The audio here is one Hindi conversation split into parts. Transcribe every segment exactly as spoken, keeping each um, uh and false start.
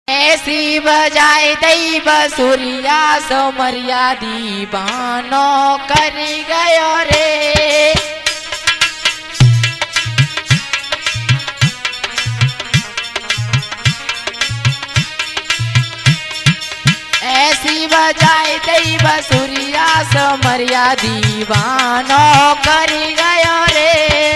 ऐसी बजाए दैव सूर्या समरिया दीवानो कर गयो रे। ऐसी बजाए दैव सूर्या समरिया दीवानो कर गयो रे।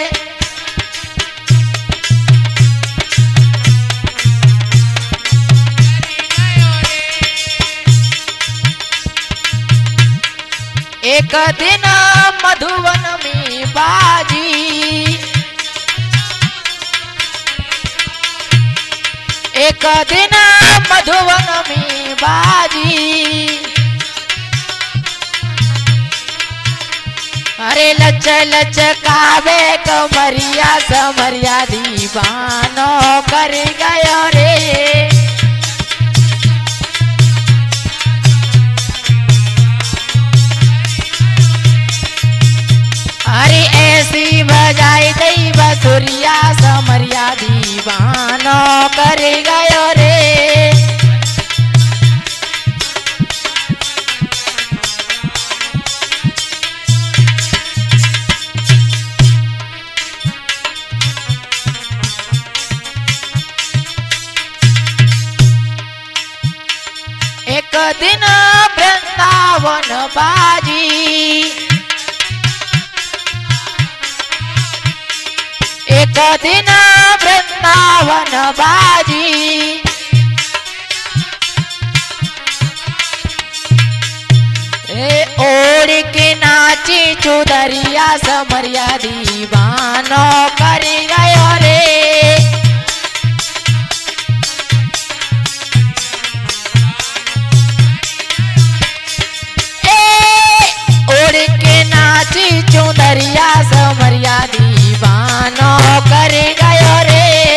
एक दिन मधुवन में बाजी, एक दिन मधुवन में बाजी, अरे लच लच कावे कमरिया समरिया दीवानो कर गयो रे। अरे ऐसी बजाई दैव सूर्या समरिया दीवानो कर गयो रे। एक दिन वृंदावन बाजी, एक दिन वृंदावन बाजी, ए ओढ़ के नाची चुदरिया समरिया दीवानो कर गयो रे। ए ओढ़ के नाची चुदरिया समरिया दीवानो कर गयो रे।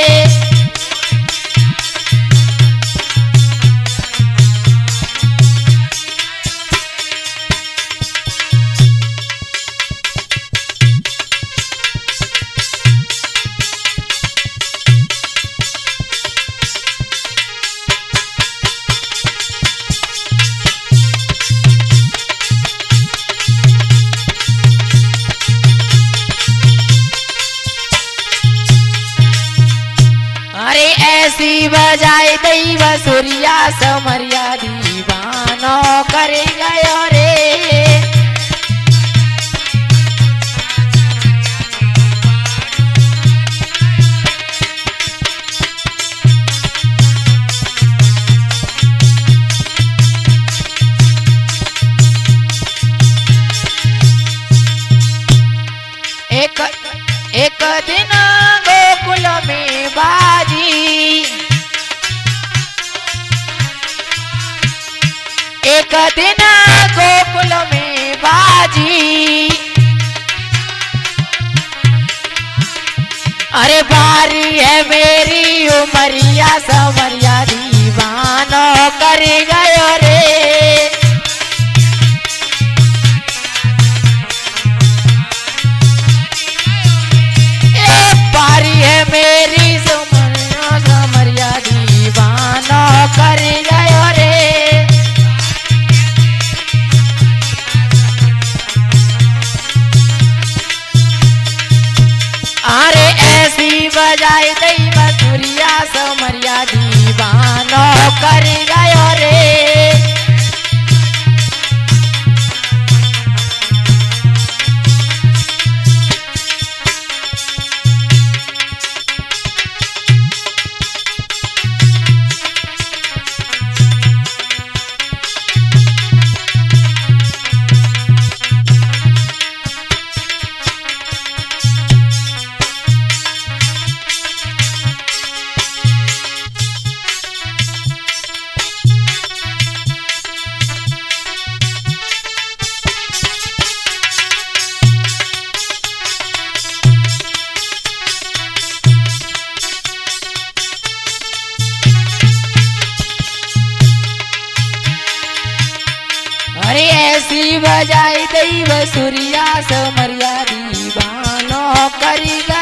अरे ऐसी बजाए दैव सूर्या समरिया दीवानो कर गयो रे। एक एक दिन गोकुल में बाजी, एक दिन गोकुल में बाजी, अरे बारी है मेरी उमरिया समरिया दीवानो कर गयो रे। बारी है मेरी समरिया समरिया दीवानो कर गयो रे। अरे ऐसी बजाए दैव सूर्या समरिया दीवानो कर गयो रे। अरे ऐसी बजाई दैव सूर्या समरिया दीवानो कर